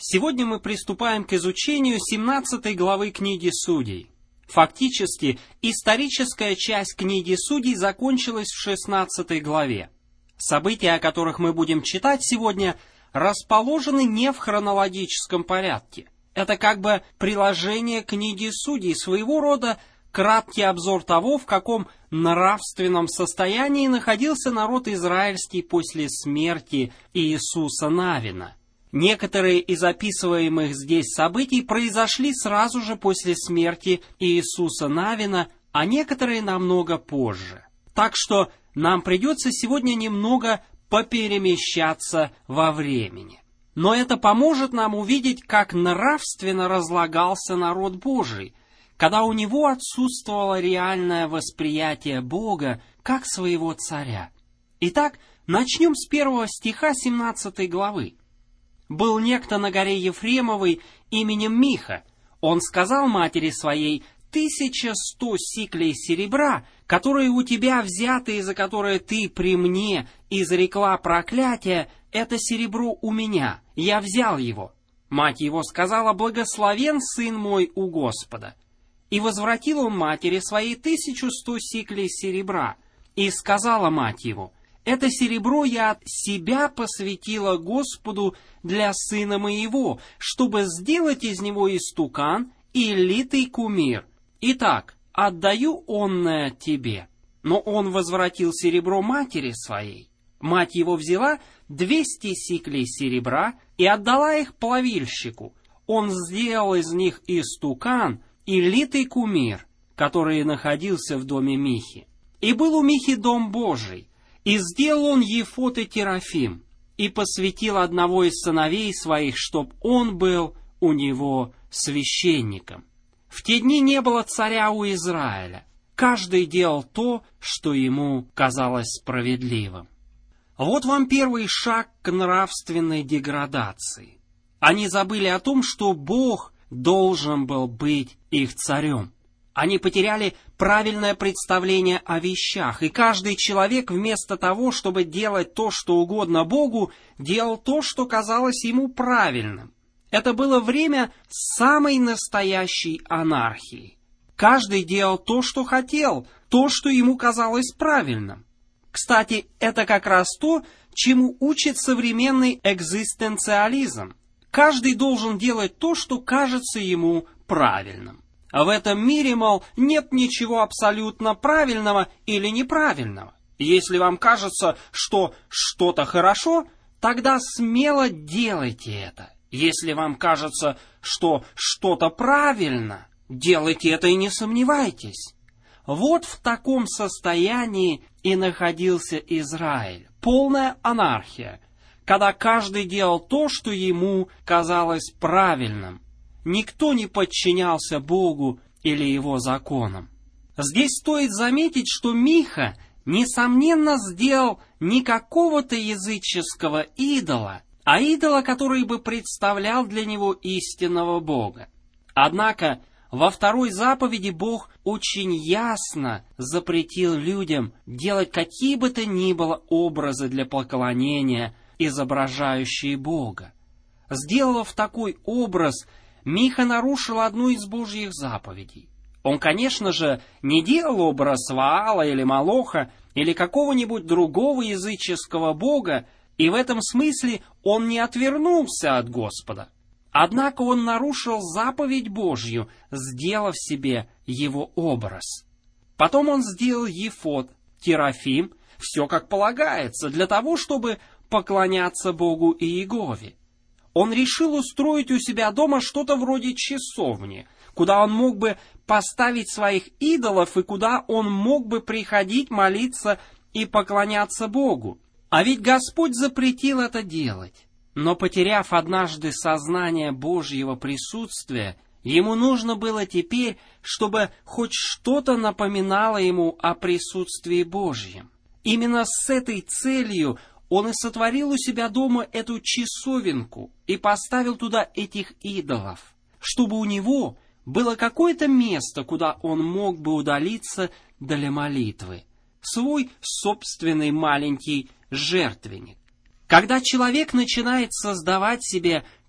Сегодня мы приступаем к изучению 17 главы книги Судей. Фактически, историческая часть книги Судей закончилась в 16 главе. События, о которых мы будем читать сегодня, расположены не в хронологическом порядке. Это как бы приложение книги Судей, своего рода краткий обзор того, в каком нравственном состоянии находился народ израильский после смерти Иисуса Навина. Некоторые из описываемых здесь событий произошли сразу же после смерти Иисуса Навина, а некоторые намного позже. Так что нам придется сегодня немного поперемещаться во времени. Но это поможет нам увидеть, как нравственно разлагался народ Божий, когда у него отсутствовало реальное восприятие Бога как своего царя. Итак, начнем с 1 стиха 17 главы. «Был некто на горе Ефремовой именем Миха. Он сказал матери своей: 1100 сиклей серебра, которые у тебя взяты и за которые ты при мне изрекла проклятие, это серебро у меня, я взял его. Мать его сказала: благословен сын мой у Господа. И возвратил он матери своей 1100 сиклей серебра, и сказала мать его: это серебро я от себя посвятила Господу для сына моего, чтобы сделать из него истукан и литый кумир. Итак, отдаю онное тебе». Но он возвратил серебро матери своей. Мать его взяла 200 сиклей серебра и отдала их плавильщику. Он сделал из них истукан и литый кумир, который находился в доме Михи. И был у Михи дом Божий, и сделал он ефод и терафим, и посвятил одного из сыновей своих, чтоб он был у него священником. В те дни не было царя у Израиля. Каждый делал то, что ему казалось справедливым. Вот вам первый шаг к нравственной деградации. Они забыли о том, что Бог должен был быть их царем. Они потеряли правильное представление о вещах, и каждый человек вместо того, чтобы делать то, что угодно Богу, делал то, что казалось ему правильным. Это было время самой настоящей анархии. Каждый делал то, что хотел, то, что ему казалось правильным. Кстати, это как раз то, чему учит современный экзистенциализм. Каждый должен делать то, что кажется ему правильным. А в этом мире, мол, нет ничего абсолютно правильного или неправильного. Если вам кажется, что что-то хорошо, тогда смело делайте это. Если вам кажется, что что-то правильно, делайте это и не сомневайтесь. Вот в таком состоянии и находился Израиль. Полная анархия, когда каждый делал то, что ему казалось правильным. Никто не подчинялся Богу или его законам. Здесь стоит заметить, что Миха, несомненно, сделал не какого-то языческого идола, а идола, который бы представлял для него истинного Бога. Однако во второй заповеди Бог очень ясно запретил людям делать какие бы то ни было образы для поклонения, изображающие Бога. Сделав такой образ, Миха нарушил одну из Божьих заповедей. Он, конечно же, не делал образ Ваала или Молоха или какого-нибудь другого языческого бога, и в этом смысле он не отвернулся от Господа. Однако он нарушил заповедь Божью, сделав себе его образ. Потом он сделал ефод, терафим, все как полагается, для того, чтобы поклоняться Богу Иегове. Он решил устроить у себя дома что-то вроде часовни, куда он мог бы поставить своих идолов и куда он мог бы приходить молиться и поклоняться Богу. А ведь Господь запретил это делать. Но потеряв однажды сознание Божьего присутствия, ему нужно было теперь, чтобы хоть что-то напоминало ему о присутствии Божьем. Именно с этой целью он и сотворил у себя дома эту часовенку и поставил туда этих идолов, чтобы у него было какое-то место, куда он мог бы удалиться для молитвы, свой собственный маленький жертвенник. Когда человек начинает создавать себе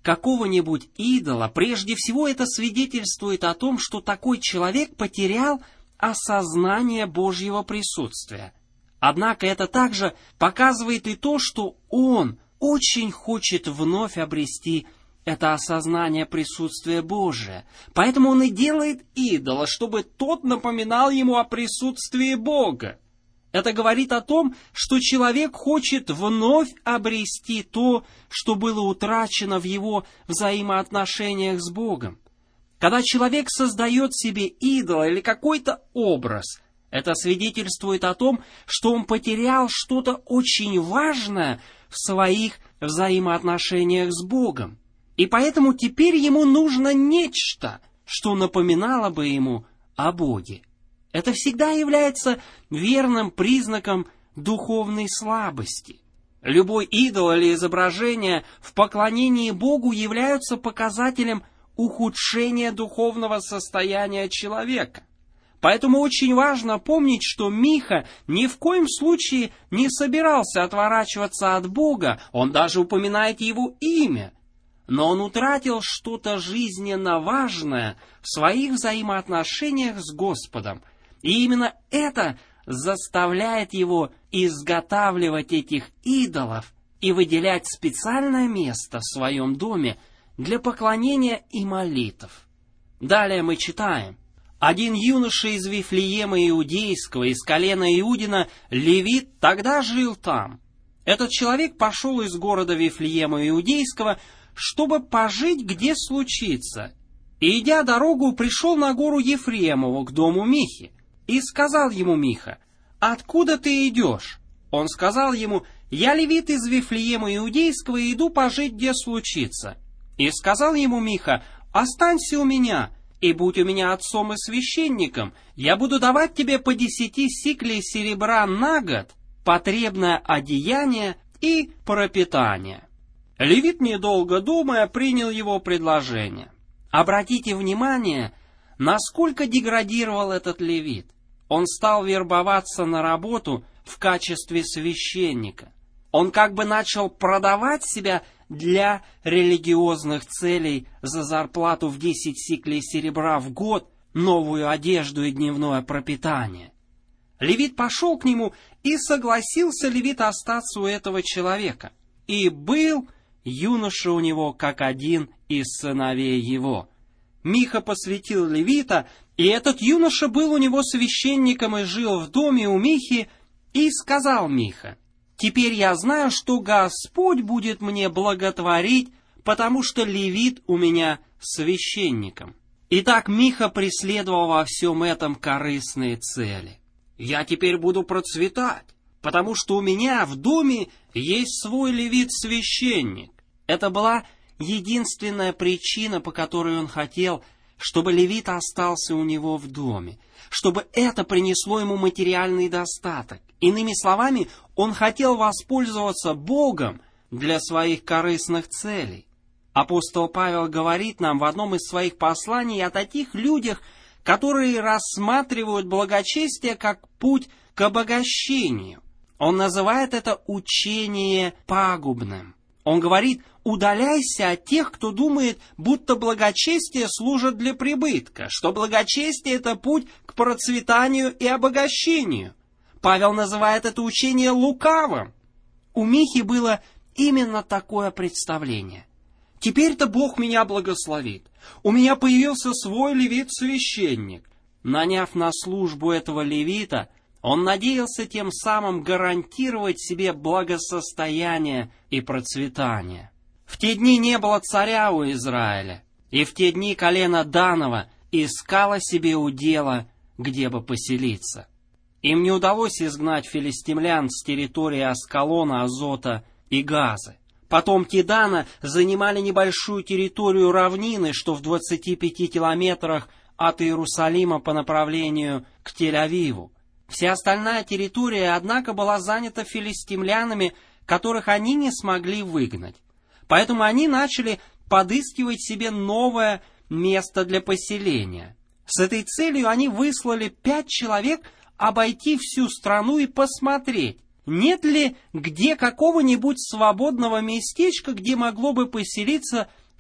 какого-нибудь идола, прежде всего это свидетельствует о том, что такой человек потерял осознание Божьего присутствия. Однако это также показывает и то, что он очень хочет вновь обрести это осознание присутствия Божия. Поэтому он и делает идола, чтобы тот напоминал ему о присутствии Бога. Это говорит о том, что человек хочет вновь обрести то, что было утрачено в его взаимоотношениях с Богом. Когда человек создает себе идола или какой-то образ, это свидетельствует о том, что он потерял что-то очень важное в своих взаимоотношениях с Богом. И поэтому теперь ему нужно нечто, что напоминало бы ему о Боге. Это всегда является верным признаком духовной слабости. Любой идол или изображение в поклонении Богу являются показателем ухудшения духовного состояния человека. Поэтому очень важно помнить, что Миха ни в коем случае не собирался отворачиваться от Бога, он даже упоминает его имя. Но он утратил что-то жизненно важное в своих взаимоотношениях с Господом. И именно это заставляет его изготавливать этих идолов и выделять специальное место в своем доме для поклонения и молитв. Далее мы читаем. Один юноша из Вифлеема Иудейского, из колена Иудина, левит, тогда жил там. Этот человек пошел из города Вифлеема Иудейского, чтобы пожить, где случится. И, идя дорогу, пришел на гору Ефремову, к дому Михи. И сказал ему Миха: «Откуда ты идешь?» Он сказал ему: «Я левит из Вифлеема Иудейского и иду пожить, где случится». И сказал ему Миха: «Останься у меня, и будь у меня отцом и священником. Я буду давать тебе по 10 сиклей серебра на год, потребное одеяние и пропитание». Левит, недолго думая, принял его предложение. Обратите внимание, насколько деградировал этот левит. Он стал вербоваться на работу в качестве священника. Он как бы начал продавать себя для религиозных целей за зарплату в 10 сиклей серебра в год, новую одежду и дневное пропитание. Левит пошел к нему, и согласился левит остаться у этого человека. И был юноша у него, как один из сыновей его. Миха посвятил левита, и этот юноша был у него священником и жил в доме у Михи, и сказал Миха: «Теперь я знаю, что Господь будет мне благотворить, потому что левит у меня священником». Итак, Миха преследовал во всем этом корыстные цели. «Я теперь буду процветать, потому что у меня в доме есть свой левит-священник». Это была единственная причина, по которой он хотел, чтобы левит остался у него в доме, чтобы это принесло ему материальный достаток. Иными словами, он хотел воспользоваться Богом для своих корыстных целей. Апостол Павел говорит нам в одном из своих посланий о таких людях, которые рассматривают благочестие как путь к обогащению. Он называет это учение пагубным. Он говорит: удаляйся от тех, кто думает, будто благочестие служит для прибытка, что благочестие — это путь к процветанию и обогащению. Павел называет это учение лукавым. У Михи было именно такое представление. Теперь-то Бог меня благословит. У меня появился свой левит-священник. Наняв на службу этого левита, он надеялся тем самым гарантировать себе благосостояние и процветание. В те дни не было царя у Израиля, и в те дни колено Данова искало себе удела, где бы поселиться. Им не удалось изгнать филистимлян с территории Аскалона, Азота и Газы. Потомки Дана занимали небольшую территорию равнины, что в 25 километрах от Иерусалима по направлению к Тель-Авиву. Вся остальная территория, однако, была занята филистимлянами, которых они не смогли выгнать. Поэтому они начали подыскивать себе новое место для поселения. С этой целью они выслали 5 человек обойти всю страну и посмотреть, нет ли где какого-нибудь свободного местечка, где могло бы поселиться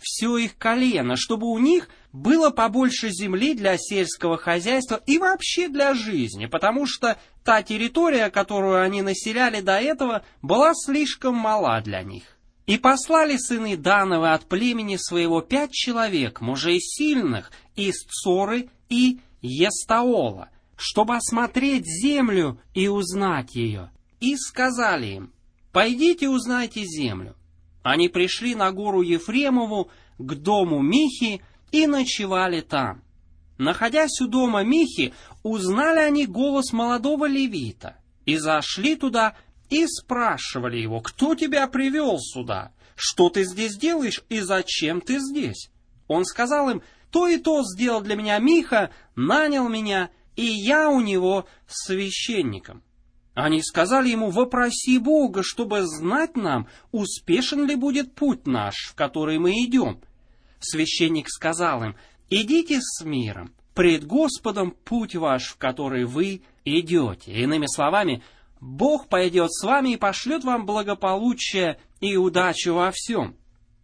все их колено, чтобы у них было побольше земли для сельского хозяйства и вообще для жизни, потому что та территория, которую они населяли до этого, была слишком мала для них. И послали сыны Дановы от племени своего 5 человек, мужей сильных, из Цоры и Естаола, чтобы осмотреть землю и узнать ее. И сказали им: «Пойдите узнайте землю». Они пришли на гору Ефремову к дому Михи и ночевали там. Находясь у дома Михи, узнали они голос молодого левита и зашли туда и спрашивали его: «Кто тебя привел сюда? Что ты здесь делаешь и зачем ты здесь?» Он сказал им: «То и то сделал для меня Миха, нанял меня, и я у него священником». Они сказали ему: «Вопроси Бога, чтобы знать нам, успешен ли будет путь наш, в который мы идем». Священник сказал им: «Идите с миром, пред Господом путь ваш, в который вы идете». Иными словами, Бог пойдет с вами и пошлет вам благополучие и удачу во всем.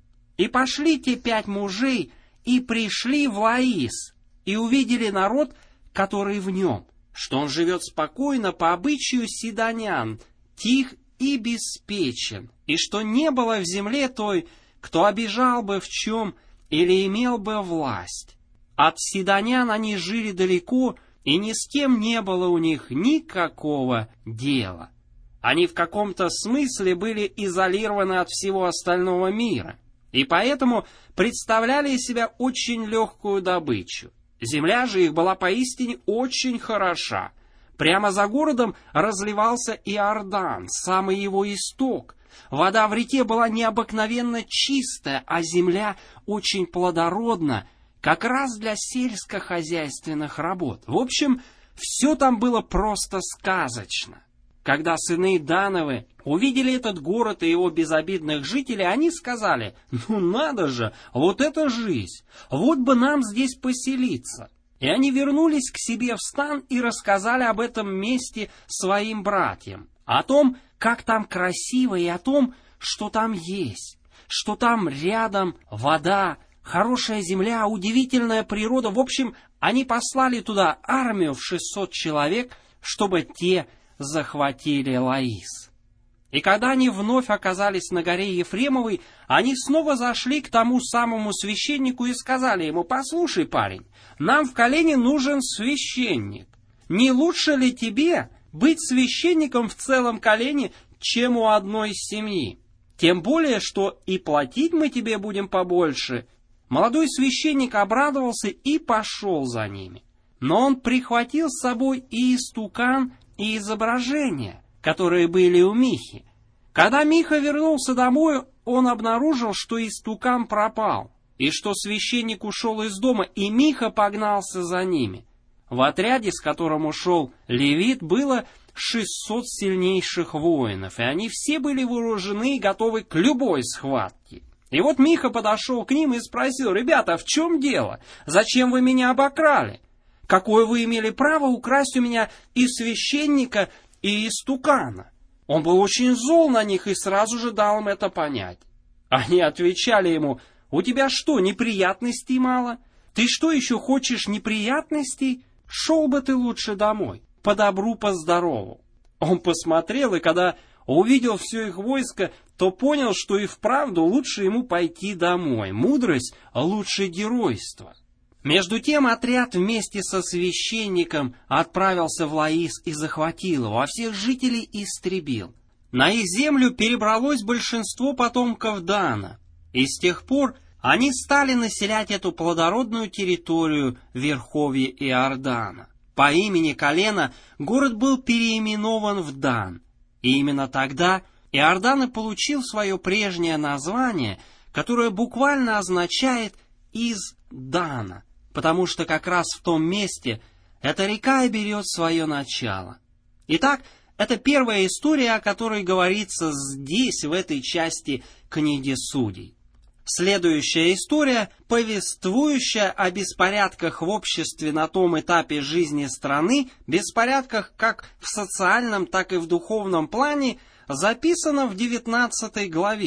И пошли те 5 мужей, и пришли в Лаис, и увидели народ, который в нем, что он живет спокойно по обычаю сидонян, тих и беспечен, и что не было в земле той, кто обижал бы в чем или имел бы власть. От сидонян они жили далеко, и ни с кем не было у них никакого дела. Они в каком-то смысле были изолированы от всего остального мира, и поэтому представляли из себя очень легкую добычу. Земля же их была поистине очень хороша. Прямо за городом разливался Иордан, самый его исток. Вода в реке была необыкновенно чистая, а земля очень плодородна, как раз для сельскохозяйственных работ. В общем, все там было просто сказочно. Когда сыны Дановы увидели этот город и его безобидных жителей, они сказали: «Ну надо же, вот это жизнь! Вот бы нам здесь поселиться!» И они вернулись к себе в стан и рассказали об этом месте своим братьям, о том, как там красиво, и о том, что там есть, что там рядом вода, хорошая земля, удивительная природа. В общем, они послали туда армию в 600 человек, чтобы те захватили Лаис. И когда они вновь оказались на горе Ефремовой, они снова зашли к тому самому священнику и сказали ему: «Послушай, парень, нам в колене нужен священник. Не лучше ли тебе быть священником в целом колене, чем у одной семьи? Тем более, что и платить мы тебе будем побольше». Молодой священник обрадовался и пошел за ними. Но он прихватил с собой и истукан, и изображения, которые были у Михи. Когда Миха вернулся домой, он обнаружил, что истукан пропал, и что священник ушел из дома, и Миха погнался за ними. В отряде, с которым ушел левит, было 600 сильнейших воинов, и они все были вооружены и готовы к любой схватке. И вот Миха подошел к ним и спросил: «Ребята, в чем дело? Зачем вы меня обокрали? Какое вы имели право украсть у меня и священника, и истукана?» Он был очень зол на них и сразу же дал им это понять. Они отвечали ему: «У тебя что, неприятностей мало? Ты что, еще хочешь неприятностей? Шел бы ты лучше домой, по добру, по здорову». Он посмотрел, и когда увидел все их войско, то понял, что и вправду лучше ему пойти домой. Мудрость лучше геройства. Между тем отряд вместе со священником отправился в Лаис и захватил его, а всех жителей истребил. На их землю перебралось большинство потомков Дана, и с тех пор они стали населять эту плодородную территорию в верховье Иордана. По имени колена город был переименован в Дан, и именно тогда Иордан и получил свое прежнее название, которое буквально означает «из Дана», потому что как раз в том месте эта река и берет свое начало. Итак, это первая история, о которой говорится здесь, в этой части книги Судей. Следующая история, повествующая о беспорядках в обществе на том этапе жизни страны, беспорядках как в социальном, так и в духовном плане, записана в 19 главе.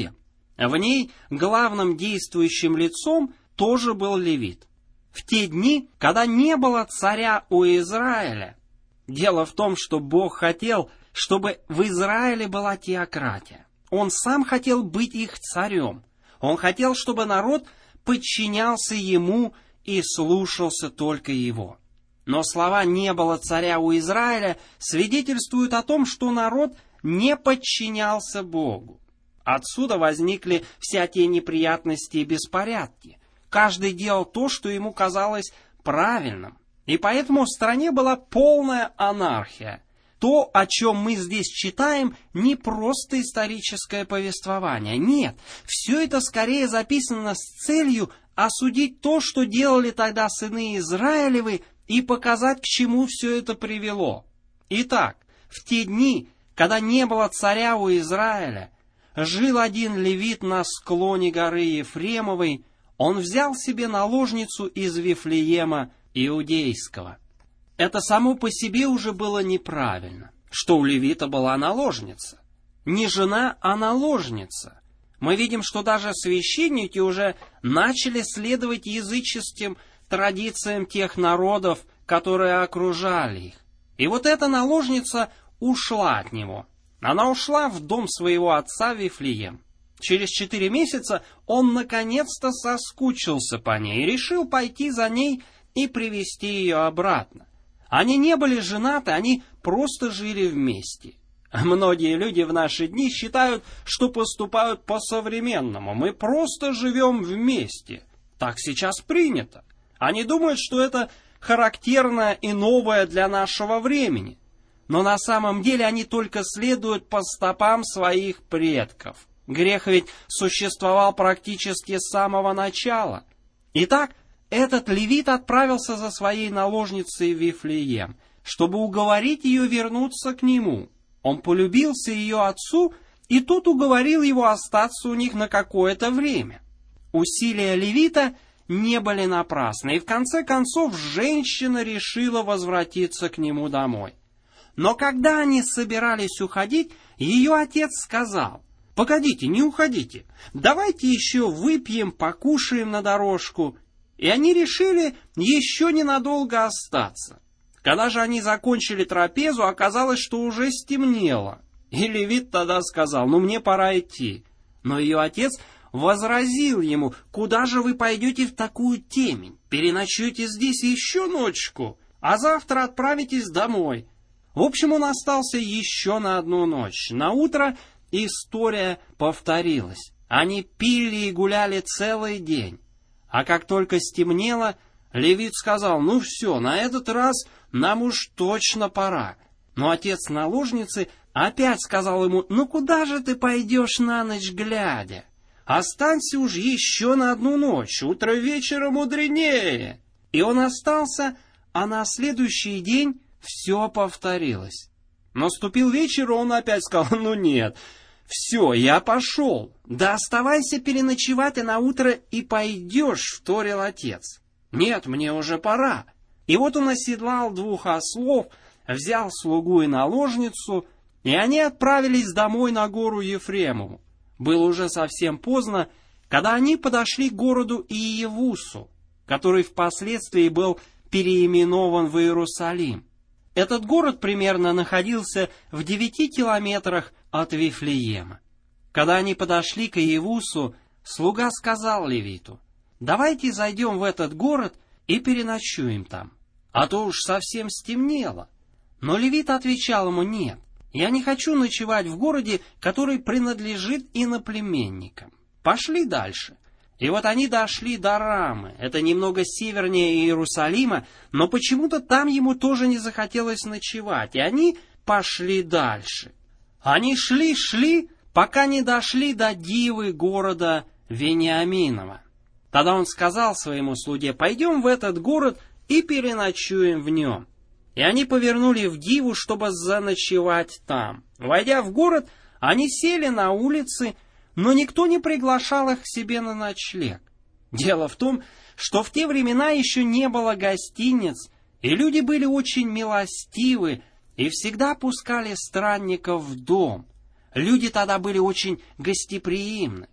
В ней главным действующим лицом тоже был левит. В те дни, когда не было царя у Израиля, дело в том, что Бог хотел, чтобы в Израиле была теократия. Он сам хотел быть их царем. Он хотел, чтобы народ подчинялся ему и слушался только его. Но слова «не было царя у Израиля» свидетельствуют о том, что народ не подчинялся Богу. Отсюда возникли все те неприятности и беспорядки. Каждый делал то, что ему казалось правильным. И поэтому в стране была полная анархия. То, о чем мы здесь читаем, не просто историческое повествование. Нет, все это скорее записано с целью осудить то, что делали тогда сыны Израилевы, и показать, к чему все это привело. Итак, в те дни, когда не было царя у Израиля, жил один левит на склоне горы Ефремовой. Он взял себе наложницу из Вифлеема Иудейского. Это само по себе уже было неправильно, что у левита была наложница. Не жена, а наложница. Мы видим, что даже священники уже начали следовать языческим традициям тех народов, которые окружали их. И вот эта наложница ушла от него. Она ушла в дом своего отца Вифлеем. Через 4 месяца он наконец-то соскучился по ней и решил пойти за ней и привести ее обратно. Они не были женаты, они просто жили вместе. Многие люди в наши дни считают, что поступают по-современному. Мы просто живем вместе. Так сейчас принято. Они думают, что это характерно и новое для нашего времени. Но на самом деле они только следуют по стопам своих предков. Грех ведь существовал практически с самого начала. Итак, этот левит отправился за своей наложницей в Вифлеем, чтобы уговорить ее вернуться к нему. Он полюбился ее отцу, и тот уговорил его остаться у них на какое-то время. Усилия левита не были напрасны, и в конце концов женщина решила возвратиться к нему домой. Но когда они собирались уходить, ее отец сказал: «Погодите, не уходите, давайте еще выпьем, покушаем на дорожку». И они решили еще ненадолго остаться. Когда же они закончили трапезу, оказалось, что уже стемнело. И левит тогда сказал: «Мне пора идти». Но ее отец возразил ему: «Куда же вы пойдете в такую темень? Переночуете здесь еще ночку, а завтра отправитесь домой». В общем, он остался еще на одну ночь. На утро история повторилась. Они пили и гуляли целый день. А как только стемнело, левит сказал: «Все, на этот раз нам уж точно пора». Но отец наложницы опять сказал ему: «Куда же ты пойдешь на ночь глядя? Останься уж еще на одну ночь, утро вечера мудренее». И он остался, а на следующий день все повторилось. Наступил вечер, и он опять сказал: «Нет, все, я пошел. Да оставайся переночевать, а на утро и пойдешь», — вторил отец. «Нет, мне уже пора». И вот он оседлал 2 ослов, взял слугу и наложницу, и они отправились домой на гору Ефремову. Было уже совсем поздно, когда они подошли к городу Иевусу, который впоследствии был переименован в Иерусалим. Этот город примерно находился в 9 километрах от Вифлеема. Когда они подошли к Иевусу, слуга сказал левиту: «Давайте зайдем в этот город и переночуем там, а то уж совсем стемнело». Но левит отвечал ему: «Нет, я не хочу ночевать в городе, который принадлежит иноплеменникам. Пошли дальше». И вот они дошли до Рамы, это немного севернее Иерусалима, но почему-то там ему тоже не захотелось ночевать, и они пошли дальше. Они шли, пока не дошли до Дивы города Вениаминова. Тогда он сказал своему слуге: «Пойдем в этот город и переночуем в нем». И они повернули в Диву, чтобы заночевать там. Войдя в город, они сели на улице, но никто не приглашал их к себе на ночлег. Дело в том, что в те времена еще не было гостиниц, и люди были очень милостивы и всегда пускали странников в дом. Люди тогда были очень гостеприимны.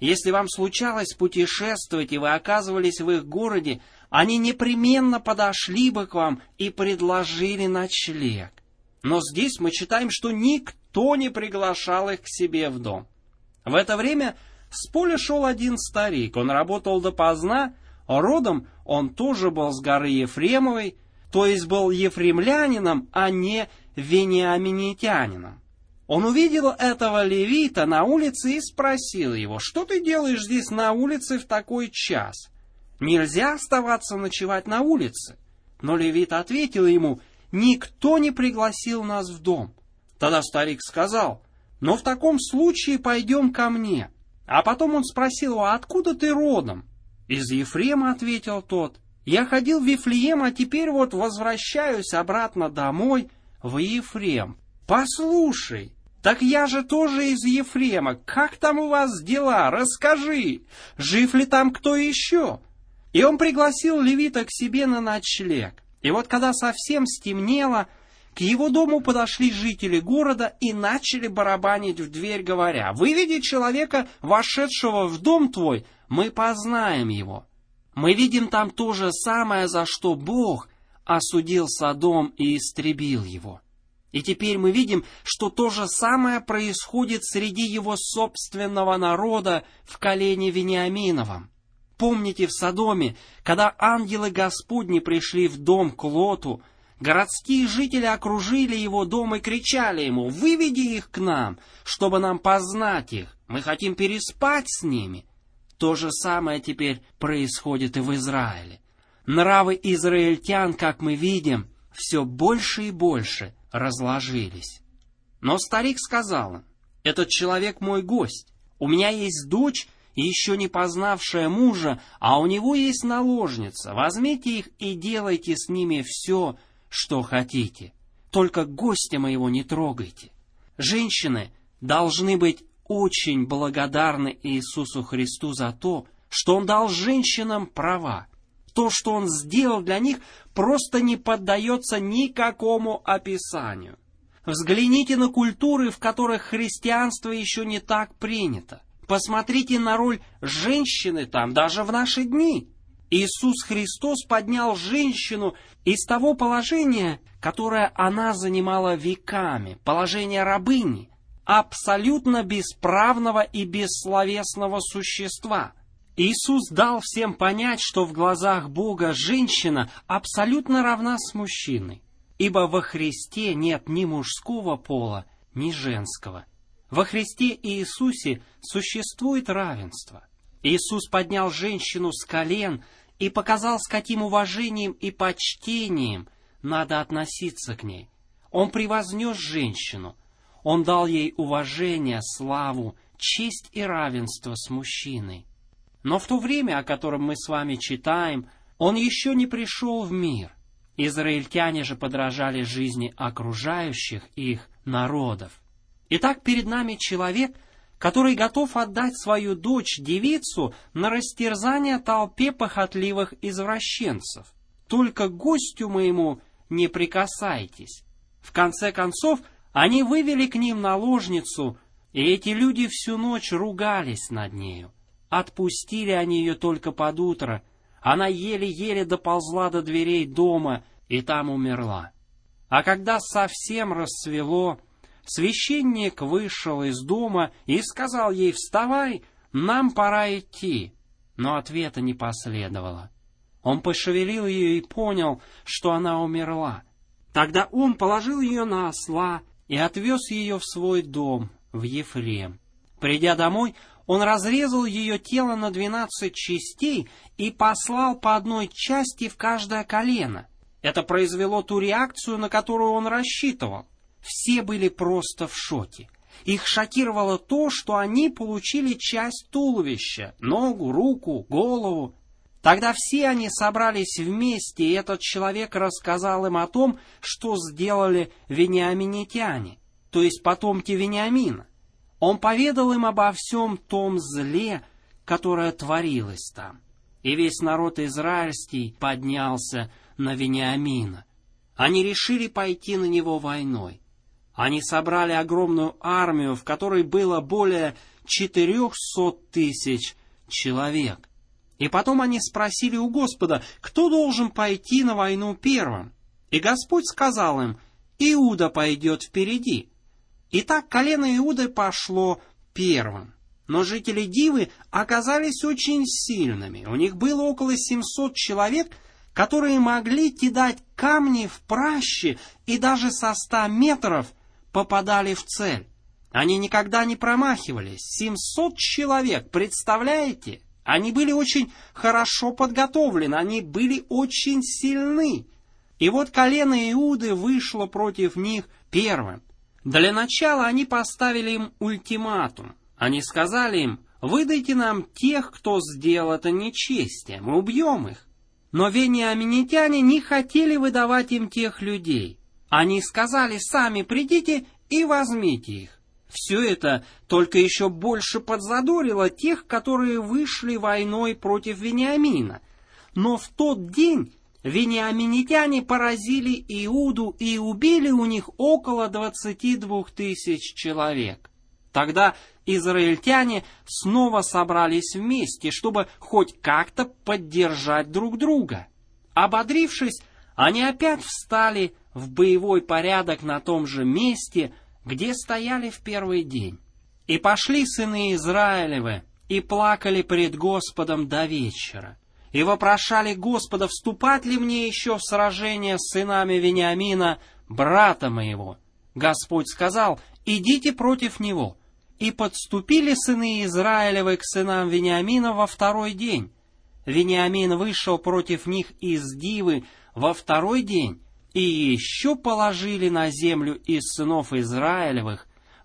Если вам случалось путешествовать, и вы оказывались в их городе, они непременно подошли бы к вам и предложили ночлег. Но здесь мы читаем, что никто не приглашал их к себе в дом. В это время с поля шел один старик, он работал допоздна, родом он тоже был с горы Ефремовой, то есть был ефремлянином, а не вениаминитянином. Он увидел этого левита на улице и спросил его: «Что ты делаешь здесь на улице в такой час? Нельзя оставаться ночевать на улице». Но левит ответил ему: «Никто не пригласил нас в дом». Тогда старик сказал: «Но в таком случае пойдем ко мне». А потом он спросил его: «Откуда ты родом?» «Из Ефрема», — ответил тот. «Я ходил в Вифлеем, а теперь вот возвращаюсь обратно домой в Ефрем». «Послушай, так я же тоже из Ефрема. Как там у вас дела? Расскажи, жив ли там кто еще?» И он пригласил левита к себе на ночлег. И вот когда совсем стемнело, к его дому подошли жители города и начали барабанить в дверь, говоря: «Выведи человека, вошедшего в дом твой, мы познаем его». Мы видим там то же самое, за что Бог осудил Содом и истребил его. И теперь мы видим, что то же самое происходит среди его собственного народа в колене Вениаминовом. Помните, в Содоме, когда ангелы Господни пришли в дом к Лоту, городские жители окружили его дом и кричали ему: «Выведи их к нам, чтобы нам познать их, мы хотим переспать с ними». То же самое теперь происходит и в Израиле. Нравы израильтян, как мы видим, все больше и больше разложились. Но старик сказал им: «Этот человек мой гость. У меня есть дочь, еще не познавшая мужа, а у него есть наложница. Возьмите их и делайте с ними все, что хотите. Только гостя моего не трогайте». Женщины должны быть очень благодарны Иисусу Христу за то, что Он дал женщинам права. То, что Он сделал для них, просто не поддается никакому описанию. Взгляните на культуры, в которых христианство еще не так принято. Посмотрите на роль женщины там, даже в наши дни. Иисус Христос поднял женщину из того положения, которое она занимала веками, положение рабыни, абсолютно бесправного и бессловесного существа. Иисус дал всем понять, что в глазах Бога женщина абсолютно равна с мужчиной, ибо во Христе нет ни мужского пола, ни женского. Во Христе Иисусе существует равенство. Иисус поднял женщину с колен и показал, с каким уважением и почтением надо относиться к ней. Он превознес женщину. Он дал ей уважение, славу, честь и равенство с мужчиной. Но в то время, о котором мы с вами читаем, Он еще не пришел в мир. Израильтяне же подражали жизни окружающих их народов. Итак, перед нами человек, который готов отдать свою дочь-девицу на растерзание толпе похотливых извращенцев. «Только к гостю моему не прикасайтесь». В конце концов, они вывели к ним наложницу, и эти люди всю ночь ругались над нею. Отпустили они ее только под утро. Она еле-еле доползла до дверей дома и там умерла. А когда совсем рассвело, священник вышел из дома и сказал ей: «Вставай, нам пора идти». Но ответа не последовало. Он пошевелил ее и понял, что она умерла. Тогда он положил ее на осла и отвез ее в свой дом, в Ефрем. Придя домой, он разрезал ее тело на 12 частей и послал по одной части в каждое колено. Это произвело ту реакцию, на которую он рассчитывал. Все были просто в шоке. Их шокировало то, что они получили часть туловища, ногу, руку, голову. Тогда все они собрались вместе, и этот человек рассказал им о том, что сделали вениаминитяне, то есть потомки Вениамина. Он поведал им обо всем том зле, которое творилось там. И весь народ израильский поднялся на Вениамина. Они решили пойти на него войной. Они собрали огромную армию, в которой было более 400 тысяч человек. И потом они спросили у Господа, кто должен пойти на войну первым. И Господь сказал им: Иуда пойдет впереди. Итак, колено Иуды пошло первым. Но жители Дивы оказались очень сильными. У них было около 700 человек, которые могли кидать камни в праще и даже со 100 метров попадали в цель. Они никогда не промахивались. 700 человек, представляете? Они были очень хорошо подготовлены, они были очень сильны. И вот колено Иуды вышло против них первым. Для начала они поставили им ультиматум. Они сказали им: выдайте нам тех, кто сделал это нечестие, мы убьем их. Но вениаминитяне не хотели выдавать им тех людей. Они сказали: сами придите и возьмите их. Все это только еще больше подзадорило тех, которые вышли войной против Вениамина. Но в тот день вениаминитяне поразили Иуду и убили у них около 22 тысяч человек. Тогда израильтяне снова собрались вместе, чтобы хоть как-то поддержать друг друга. Ободрившись, они опять встали в боевой порядок на том же месте, где стояли в первый день. И пошли сыны Израилевы, и плакали пред Господом до вечера, и вопрошали Господа, вступать ли мне еще в сражение с сынами Вениамина, брата моего. Господь сказал: идите против него. И подступили сыны Израилевы к сынам Вениамина во второй день. Вениамин вышел против них из Дивы во второй день, и еще положили на землю из сынов Израилевых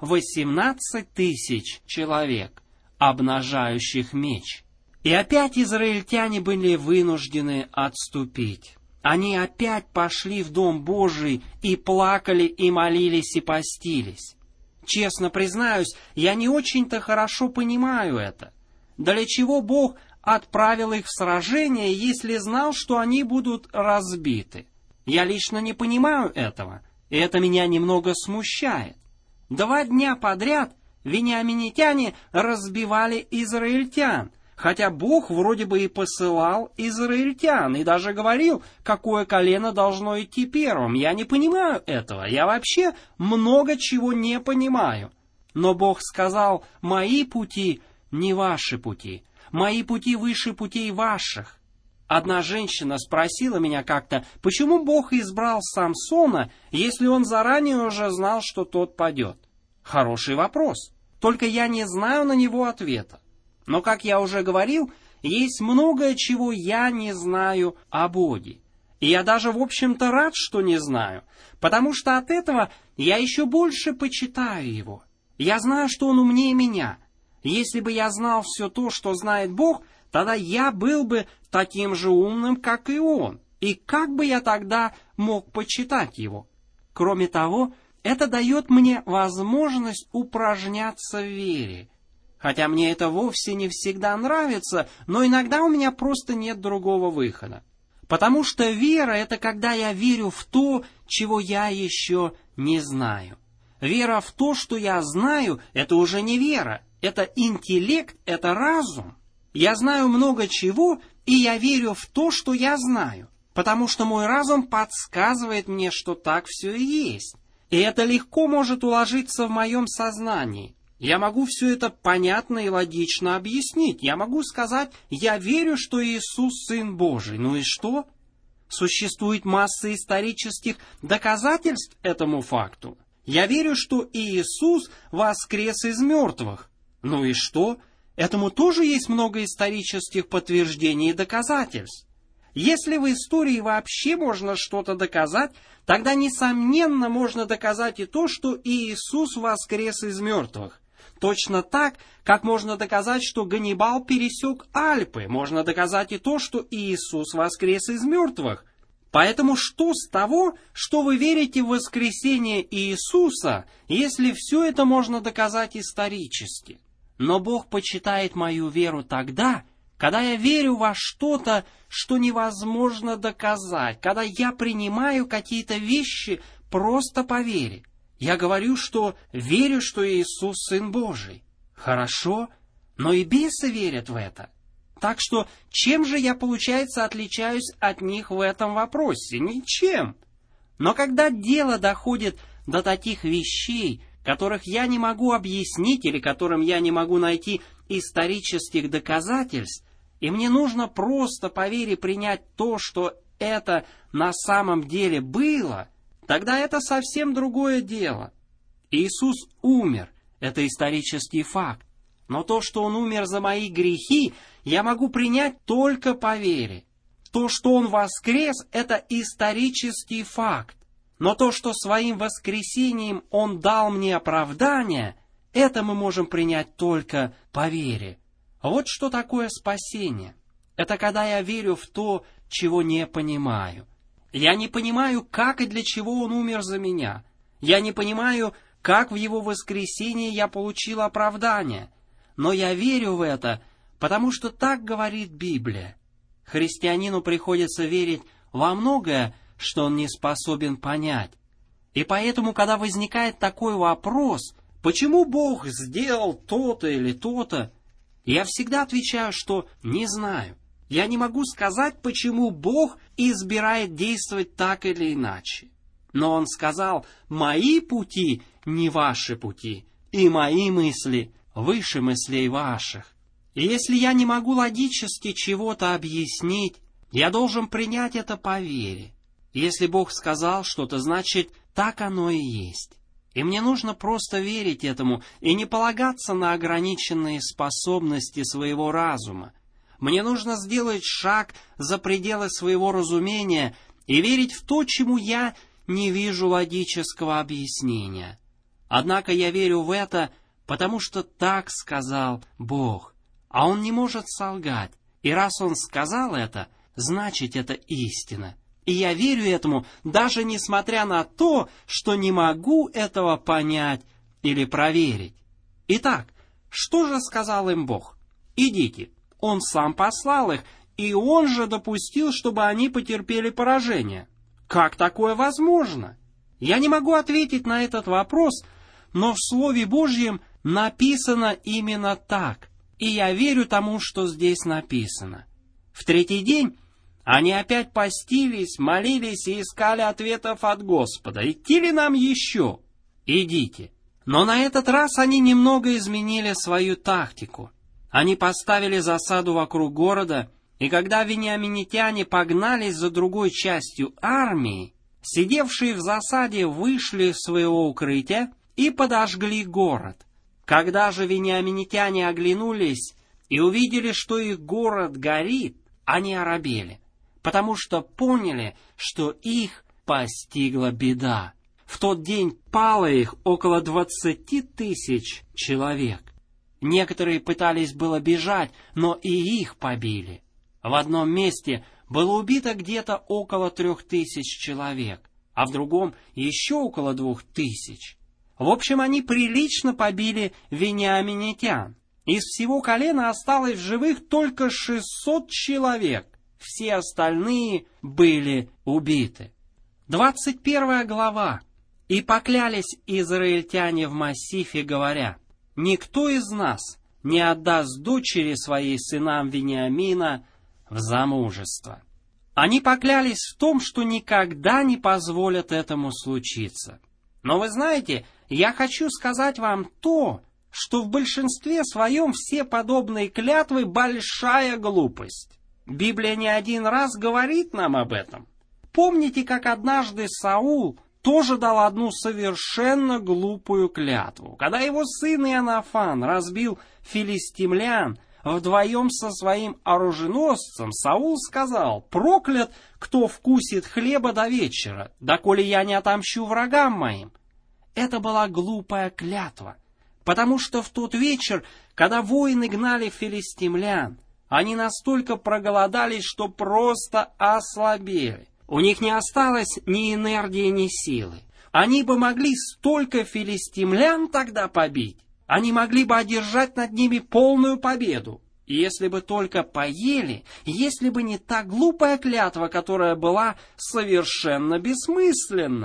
18 тысяч человек, обнажающих меч. И опять израильтяне были вынуждены отступить. Они опять пошли в Дом Божий и плакали, и молились, и постились. Честно признаюсь, я не очень-то хорошо понимаю это. Для чего Бог отправил их в сражение, если знал, что они будут разбиты? Я лично не понимаю этого, и это меня немного смущает. 2 дня подряд вениаминитяне разбивали израильтян, хотя Бог вроде бы и посылал израильтян, и даже говорил, какое колено должно идти первым. Я не понимаю этого, я вообще много чего не понимаю. Но Бог сказал: мои пути не ваши пути, мои пути выше путей ваших. Одна женщина спросила меня как-то, почему Бог избрал Самсона, если он заранее уже знал, что тот падет. Хороший вопрос, только я не знаю на него ответа. Но, как я уже говорил, есть многое, чего я не знаю о Боге. И я даже, в общем-то, рад, что не знаю, потому что от этого я еще больше почитаю Его. Я знаю, что Он умнее меня. Если бы я знал все то, что знает Бог, тогда я был бы таким же умным, как и Он. И как бы я тогда мог почитать Его? Кроме того, это дает мне возможность упражняться в вере. Хотя мне это вовсе не всегда нравится, но иногда у меня просто нет другого выхода. Потому что вера — это когда я верю в то, чего я еще не знаю. Вера в то, что я знаю, это уже не вера. Это интеллект, это разум. Я знаю много чего, и я верю в то, что я знаю. Потому что мой разум подсказывает мне, что так все и есть. И это легко может уложиться в моем сознании. Я могу все это понятно и логично объяснить. Я могу сказать: я верю, что Иисус Сын Божий. Ну и что? Существует масса исторических доказательств этому факту. Я верю, что Иисус воскрес из мертвых. Ну и что? Этому тоже есть много исторических подтверждений и доказательств. Если в истории вообще можно что-то доказать, тогда, несомненно, можно доказать и то, что Иисус воскрес из мертвых. Точно так, как можно доказать, что Ганнибал пересек Альпы, можно доказать и то, что Иисус воскрес из мертвых. Поэтому что с того, что вы верите в воскресение Иисуса, если все это можно доказать исторически? Но Бог почитает мою веру тогда, когда я верю во что-то, что невозможно доказать, когда я принимаю какие-то вещи просто по вере. Я говорю, что верю, что Иисус Сын Божий. Хорошо, но и бесы верят в это. Так что чем же я, получается, отличаюсь от них в этом вопросе? Ничем. Но когда дело доходит до таких вещей, которых я не могу объяснить или которым я не могу найти исторических доказательств, и мне нужно просто по вере принять то, что это на самом деле было, тогда это совсем другое дело. Иисус умер, это исторический факт. Но то, что Он умер за мои грехи, я могу принять только по вере. То, что Он воскрес, это исторический факт. Но то, что своим воскресением Он дал мне оправдание, это мы можем принять только по вере. Вот что такое спасение. Это когда я верю в то, чего не понимаю. Я не понимаю, как и для чего Он умер за меня. Я не понимаю, как в Его воскресении я получил оправдание. Но я верю в это, потому что так говорит Библия. Христианину приходится верить во многое, что он не способен понять. И поэтому, когда возникает такой вопрос, почему Бог сделал то-то или то-то, я всегда отвечаю, что не знаю. Я не могу сказать, почему Бог избирает действовать так или иначе. Но Он сказал: «Мои пути не ваши пути, и мои мысли выше мыслей ваших». И если я не могу логически чего-то объяснить, я должен принять это по вере. Если Бог сказал что-то, значит, так оно и есть. И мне нужно просто верить этому и не полагаться на ограниченные способности своего разума. Мне нужно сделать шаг за пределы своего разумения и верить в то, чему я не вижу логического объяснения. Однако я верю в это, потому что так сказал Бог. А Он не может солгать. И раз Он сказал это, значит, это истина. И я верю этому, даже несмотря на то, что не могу этого понять или проверить. Итак, что же сказал им Бог? Идите. Он сам послал их, и Он же допустил, чтобы они потерпели поражение. Как такое возможно? Я не могу ответить на этот вопрос, но в Слове Божьем написано именно так. И я верю тому, что здесь написано. В третий день они опять постились, молились и искали ответов от Господа. Идти ли нам еще? Идите. Но на этот раз они немного изменили свою тактику. Они поставили засаду вокруг города, и когда вениаминитяне погнались за другой частью армии, сидевшие в засаде вышли из своего укрытия и подожгли город. Когда же вениаминитяне оглянулись и увидели, что их город горит, они оробели, потому что поняли, что их постигла беда. В тот день пало их около 20 тысяч человек. Некоторые пытались было бежать, но и их побили. В одном месте было убито где-то около 3000 человек, а в другом еще около 2000. В общем, они прилично побили вениаминитян. Из всего колена осталось в живых только 600 человек. Все остальные были убиты. 21 глава. «И поклялись израильтяне в массифе, говоря: никто из нас не отдаст дочери своей сынам Вениамина в замужество». Они поклялись в том, что никогда не позволят этому случиться. Но вы знаете, я хочу сказать вам то, что в большинстве своем все подобные клятвы — большая глупость. Библия не один раз говорит нам об этом. Помните, как однажды Саул тоже дал одну совершенно глупую клятву, когда его сын Иоаннафан разбил филистимлян вдвоем со своим оруженосцем? Саул сказал: «Проклят, кто вкусит хлеба до вечера, доколе я не отомщу врагам моим». Это была глупая клятва, потому что в тот вечер, когда воины гнали филистимлян, они настолько проголодались, что просто ослабели. У них не осталось ни энергии, ни силы. Они бы могли столько филистимлян тогда побить. Они могли бы одержать над ними полную победу. Если бы только поели, если бы не та глупая клятва, которая была совершенно бессмысленна.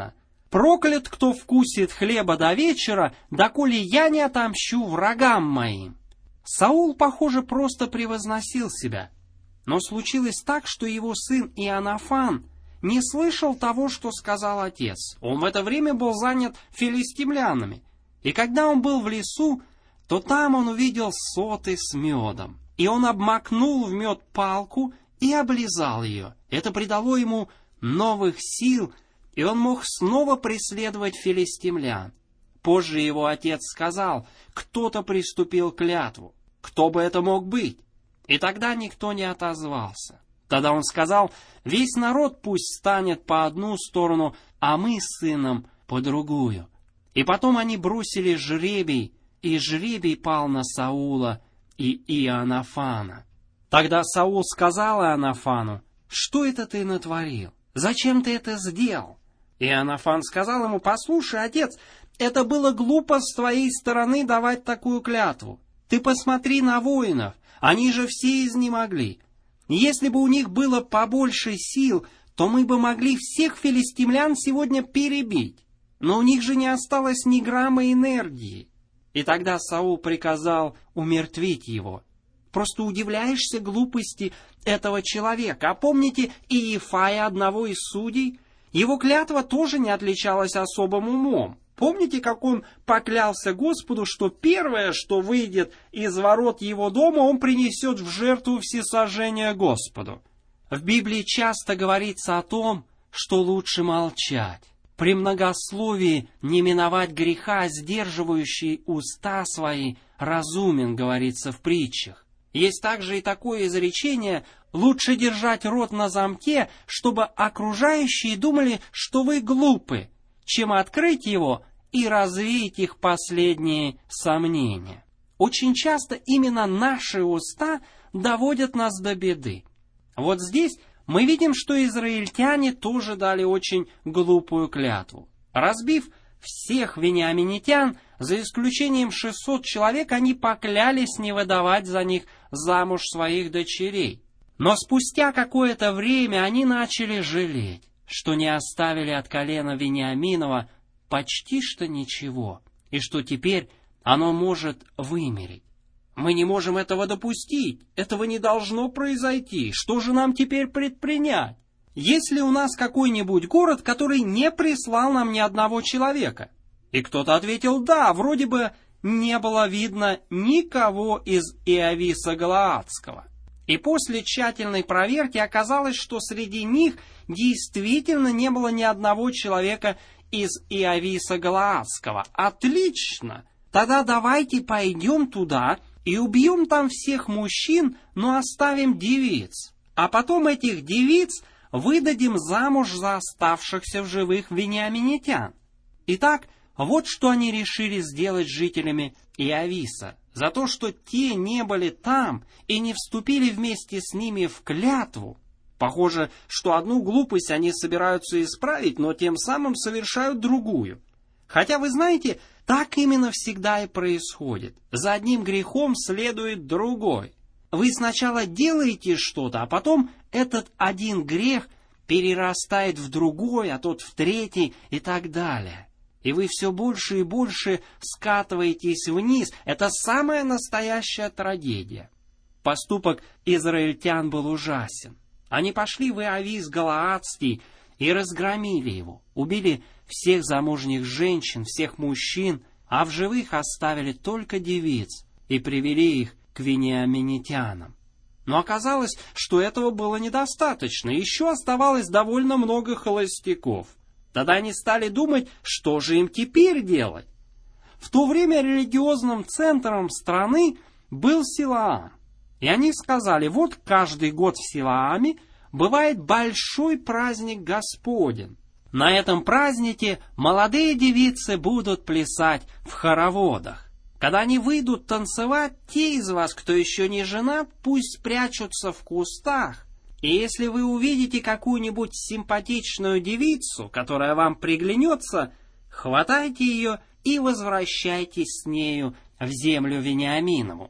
Проклят, кто вкусит хлеба до вечера, доколе я не отомщу врагам моим». Саул, похоже, просто превозносил себя. Но случилось так, что его сын Иоаннафан не слышал того, что сказал отец. Он в это время был занят филистимлянами. И когда он был в лесу, то там он увидел соты с медом. И он обмакнул в мед палку и облизал ее. Это придало ему новых сил, и он мог снова преследовать филистимлян. Позже его отец сказал: «Кто-то приступил к клятву. Кто бы это мог быть?» И тогда никто не отозвался. Тогда он сказал: «Весь народ пусть станет по одну сторону, а мы с сыном по другую». И потом они бросили жребий, и жребий пал на Саула и Иоаннафана. Тогда Саул сказал Иоаннафану: «Что это ты натворил? Зачем ты это сделал?» Иоаннафан сказал ему: «Послушай, отец, это было глупо с твоей стороны давать такую клятву. Ты посмотри на воинов, они же все изнемогли. Если бы у них было побольше сил, то мы бы могли всех филистимлян сегодня перебить. Но у них же не осталось ни грамма энергии». И тогда Саул приказал умертвить его. Просто удивляешься глупости этого человека. А помните Иефая, одного из судей? Его клятва тоже не отличалась особым умом. Помните, как он поклялся Господу, что первое, что выйдет из ворот его дома, он принесет в жертву всесожжения Господу? В Библии часто говорится о том, что лучше молчать. При многословии не миновать греха, сдерживающий уста свои, разумен, говорится в притчах. Есть также и такое изречение: лучше держать рот на замке, чтобы окружающие думали, что вы глупы, чем открыть его и развеять их последние сомнения. Очень часто именно наши уста доводят нас до беды. Вот здесь мы видим, что израильтяне тоже дали очень глупую клятву. Разбив всех вениаминитян, за исключением 600 человек, они поклялись не выдавать за них замуж своих дочерей. Но спустя какое-то время они начали жалеть, что не оставили от колена Вениаминова почти что ничего, и что теперь оно может вымереть. Мы не можем этого допустить, этого не должно произойти. Что же нам теперь предпринять? Есть ли у нас какой-нибудь город, который не прислал нам ни одного человека? И кто-то ответил: да, вроде бы не было видно никого из Иависа Галаадского. И после тщательной проверки оказалось, что среди них действительно не было ни одного человека из Иависа Галаадского. Отлично! Тогда давайте пойдем туда и убьем там всех мужчин, но оставим девиц. А потом этих девиц выдадим замуж за оставшихся в живых вениаминитян. Итак, вот что они решили сделать с жителями Иависа. За то, что те не были там и не вступили вместе с ними в клятву. Похоже, что одну глупость они собираются исправить, но тем самым совершают другую. Хотя, вы знаете, так именно всегда и происходит. За одним грехом следует другой. Вы сначала делаете что-то, а потом этот один грех перерастает в другой, а тот в третий и так далее. И вы все больше и больше скатываетесь вниз. Это самая настоящая трагедия. Поступок израильтян был ужасен. Они пошли в Иавис Галаадский и разгромили его. Убили всех замужних женщин, всех мужчин, а в живых оставили только девиц и привели их к вениаминитянам. Но оказалось, что этого было недостаточно. Еще оставалось довольно много холостяков. Тогда они стали думать, что же им теперь делать. В то время религиозным центром страны был Силаам. И они сказали: вот каждый год в Силааме бывает большой праздник Господень. На этом празднике молодые девицы будут плясать в хороводах. Когда они выйдут танцевать, те из вас, кто еще не женат, пусть спрячутся в кустах. И если вы увидите какую-нибудь симпатичную девицу, которая вам приглянется, хватайте ее и возвращайтесь с нею в землю Вениаминову.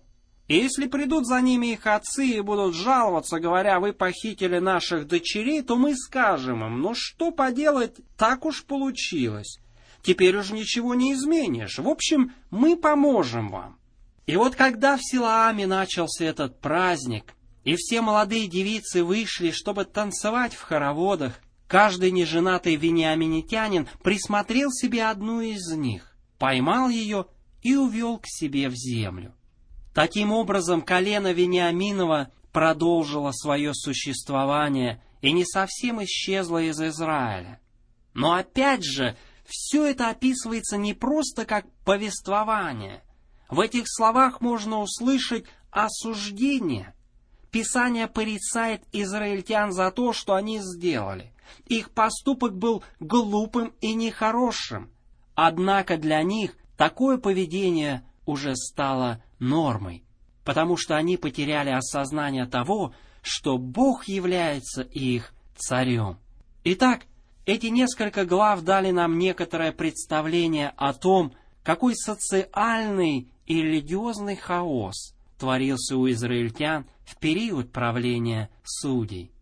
И если придут за ними их отцы и будут жаловаться, говоря: вы похитили наших дочерей, то мы скажем им: ну что поделать, так уж получилось. Теперь уж ничего не изменишь. В общем, мы поможем вам. И вот когда в Силааме начался этот праздник, и все молодые девицы вышли, чтобы танцевать в хороводах, каждый неженатый вениаминитянин присмотрел себе одну из них, поймал ее и увел к себе в землю. Таким образом, колено Вениаминова продолжило свое существование и не совсем исчезло из Израиля. Но опять же, все это описывается не просто как повествование. В этих словах можно услышать осуждение. Писание порицает израильтян за то, что они сделали. Их поступок был глупым и нехорошим. Однако для них такое поведение уже стало нормой, потому что они потеряли осознание того, что Бог является их царем. Итак, эти несколько глав дали нам некоторое представление о том, какой социальный и религиозный хаос творился у израильтян в период правления судей.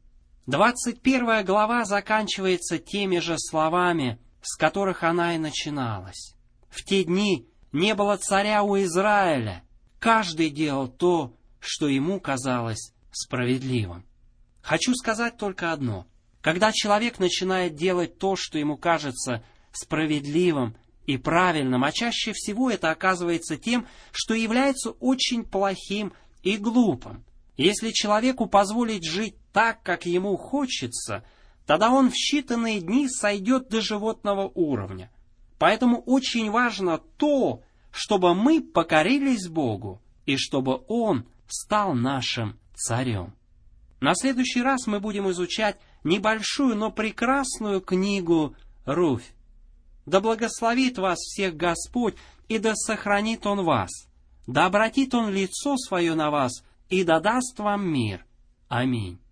21 глава заканчивается теми же словами, с которых она и начиналась. В те дни не было царя у Израиля, каждый делал то, что ему казалось справедливым. Хочу сказать только одно. Когда человек начинает делать то, что ему кажется справедливым и правильным, а чаще всего это оказывается тем, что является очень плохим и глупым. Если человеку позволить жить так, как ему хочется, тогда он в считанные дни сойдет до животного уровня. Поэтому очень важно то, чтобы мы покорились Богу и чтобы Он стал нашим царем. На следующий раз мы будем изучать небольшую, но прекрасную книгу «Руфь». Да благословит вас всех Господь, и да сохранит Он вас, да обратит Он лицо свое на вас, и да даст вам мир. Аминь.